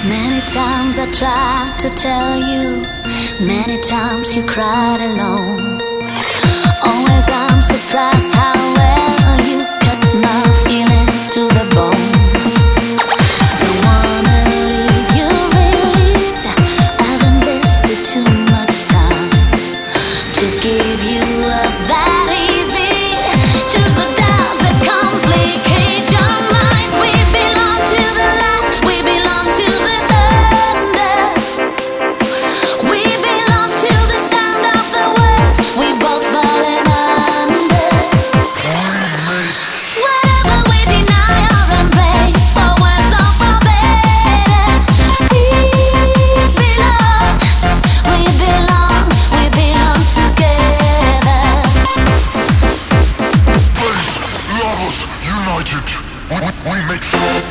Many times I tried to tell you, many times you cried alone. Always I'm surprised how well you cut my feelings to the bone. Don't wanna leave you really, I've invested too much time to give you up that easy. Just the doubts that complicate your mind. We belong to the light, we belong to the thunder. We belong to the sound of the words we both fallen under. Whatever we deny or embrace, for worse or for better, we belong, we belong, we belong together. Bass, lovers, united. We make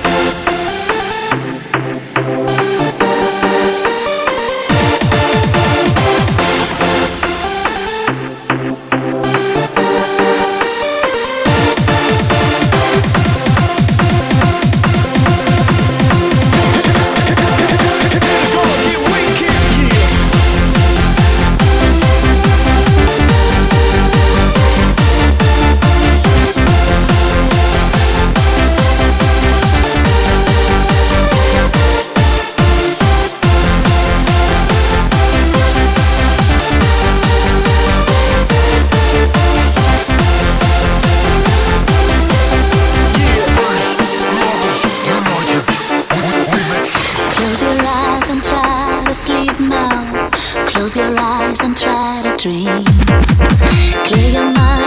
Close your eyes and try to sleep now. Close your eyes and try to dream. Clear your mind.